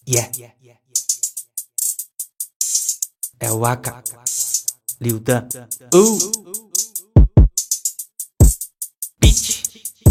Yeah. É o Aka, Lil Dan, Bitch.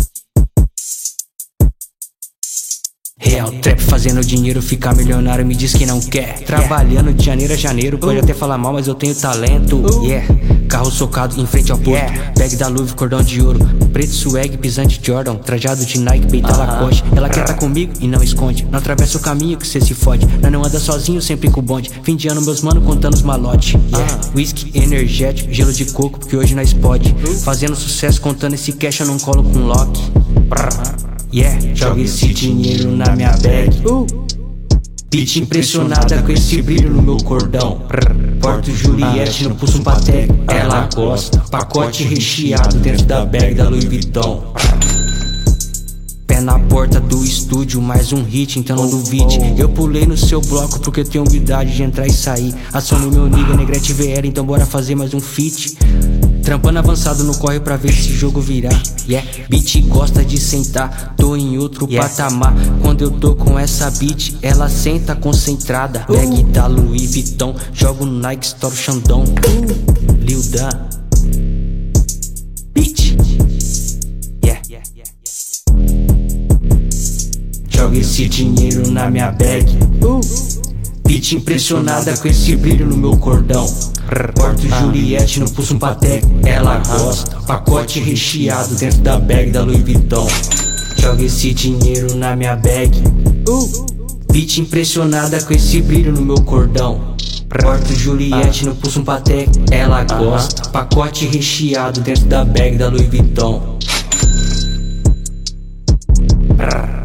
Real trap fazendo dinheiro, ficar milionário, me diz que não quer. Trabalhando de janeiro a janeiro, pode até falar mal, mas eu tenho talento. Yeah, carro socado em frente ao posto, bag da Louis, cordão de ouro, preto swag, pisante Jordan, trajado de Nike, peita Lacoste. Ela quer tá comigo e não esconde, não atravessa o caminho que cê se fode. Nós não anda sozinho, sempre com o bonde, fim de ano meus mano contando os malote. Whisky energético, gelo de coco, porque hoje nós pode. Fazendo sucesso, contando esse cash, eu não colo com lock. Yeah, joga esse dinheiro na minha bag. Bitch impressionada com esse brilho no meu cordão. Porto Juliette no pulso um Patek. Ela gosta, pacote recheado dentro da bag da Louis Vuitton. Pé na porta do estúdio, mais um hit, então não duvide. Eu pulei no seu bloco porque tenho humildade de entrar e sair. Ação no meu nigga, Negrete VR, então bora fazer mais um feat. Trampando avançado no corre pra ver esse jogo virar. Yeah, bitch gosta de sentar, tô em outro patamar. Quando eu tô com essa bitch, ela senta concentrada. Bag da Louis Vuitton, jogo no Nike, estouro Xandão. Lil Dan, bitch. Yeah. Joga esse dinheiro na minha bag. Bitch impressionada com esse brilho no meu cordão. Porto Juliette no pulso um Patek. Ela gosta, pacote recheado dentro da bag da Louis Vuitton. Joga esse dinheiro na minha bag. Bitch impressionada com esse brilho no meu cordão. Porto Juliette no pulso um Patek. Ela gosta, pacote recheado dentro da bag da Louis Vuitton.